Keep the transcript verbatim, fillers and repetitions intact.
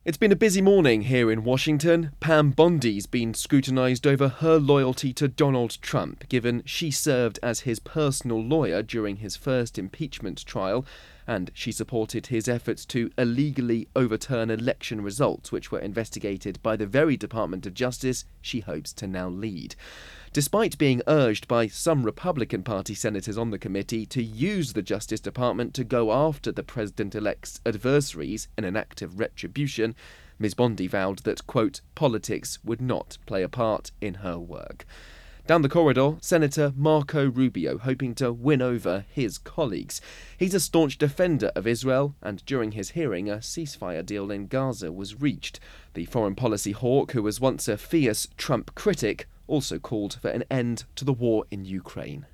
It's been a busy morning here in Washington. Pam Bondi's been scrutinised over her loyalty to Donald Trump, given she served as his personal lawyer during his first impeachment trial, and she supported his efforts to illegally overturn election results, which were investigated by the very Department of Justice she hopes to now lead. Despite being urged by some Republican Party senators on the committee to use the Justice Department to go after the president-elect's adversaries in an act of retribution, Miz Bondi vowed that, quote, politics would not play a part in her work. Down the corridor, Senator Marco Rubio hoping to win over his colleagues. He's a staunch defender of Israel, and during his hearing, a ceasefire deal in Gaza was reached. The foreign policy hawk, who was once a fierce Trump critic, also called for an end to the war in Ukraine.